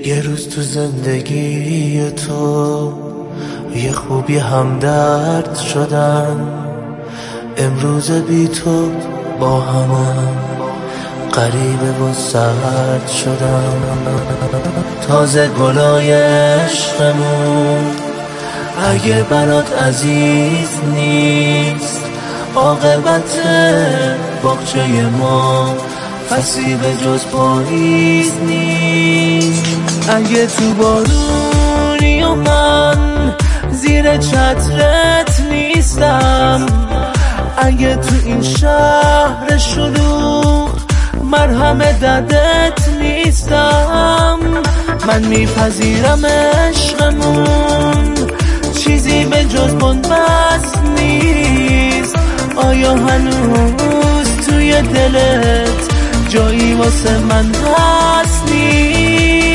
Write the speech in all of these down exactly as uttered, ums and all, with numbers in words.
یه روز تو زندگی تو یه خوبی همدرد شدن، امروز بی تو با همم غریبه و سرد شدن. تازه گلای عشقمون اگه برات عزیز نیست، عاقبت باغچه ما فصلی به جز پاییز نیست. اگه تو بارونی و من زیر چترت نیستم، اگه تو این شهر شلوغ مرهم دردت نیستم، من میپذیرم عشقمون چیزی به جز بنبست نیست. آیا هنوز توی دلت جایی واسه من هست نیست؟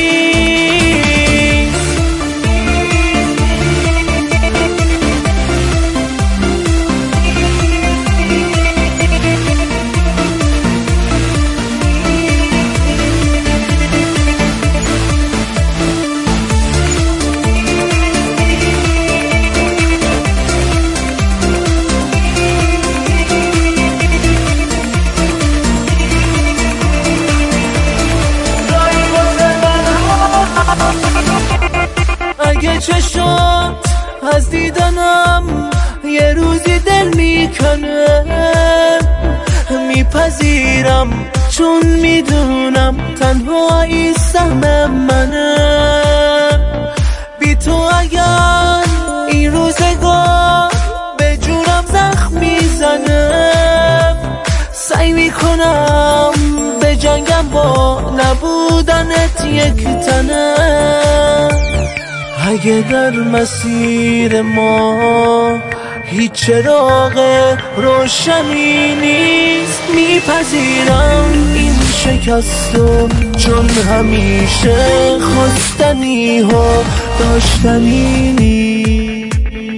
اگه چشات از دیدنم یه روزی دل میکنه، میپذیرم چون میدونم تنهایی سهم منه. بی تو اگر این روزگار به جونم زخم میزنه، سعی میکنم به جنگم با نبودنت یک تنه. اگه در مسیر ما هیچ چراغ روشنی نیست، میپذیرم این شکستو چون همیشه خواستنی ها داشتنی نیست.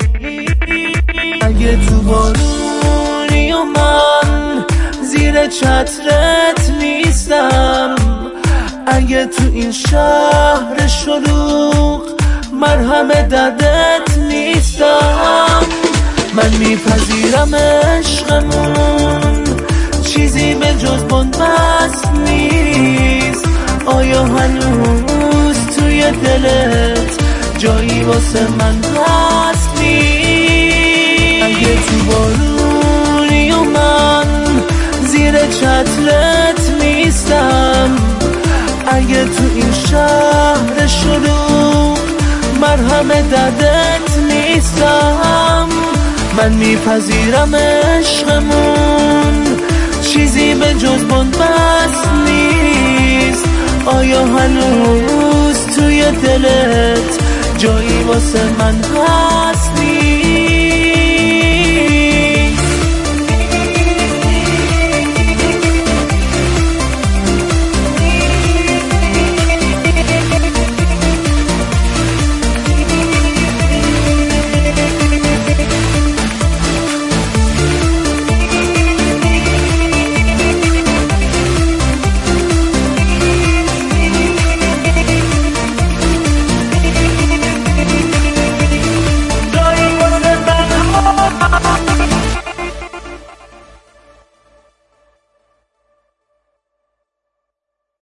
اگه تو بارونی و من زیر چترت نیستم، اگه تو این شهر شلوغ مرهم دردت نیستم، من میپذیرم عشقمون چیزی به جز بنبست نیست. آیا هنوز توی دلت جایی واسه من هست نیست؟ اگه تو بارونی و من زیر چترت نیستم، اگه تو این شهر شلوغ مرهم دردت نیستم، من میپذیرم عشقمون چیزی به جز بنبست نیست. آیا هنوز توی دلت جایی واسه من هست نیست؟